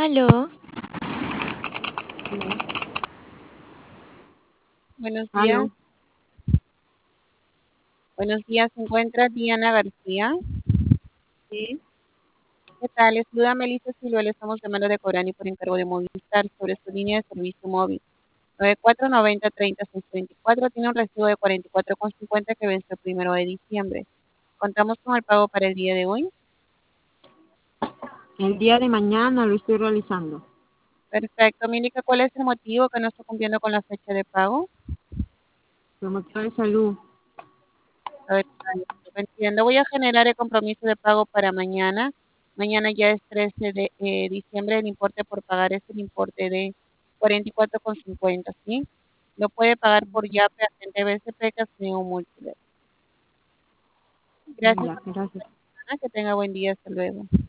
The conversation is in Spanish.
Aló, Aló. buenos días. Aló. Buenos días, se encuentra Diana García. Sí. ¿Qué tal? Les saluda Melissa Silva, le estamos llamando de Corani por encargo de Movistar sobre su línea de servicio móvil. 9490-30-634 tiene un recibo de 44,50 que vence el 1 de diciembre. Contamos con el pago para el día de hoy. El día de mañana lo estoy realizando. Perfecto. Me indica cuál es el motivo que no está cumpliendo con la fecha de pago. Por motivo de salud. A ver, entiendo. Voy a generar el compromiso de pago para mañana. Mañana ya es 13 de diciembre. El importe por pagar es el importe de 44,50, ¿sí? Lo puede pagar por YAPE, agente BCP, Casino Múltiple. Gracias Ya, por su gracias. llamada. Que tenga buen día. Hasta luego.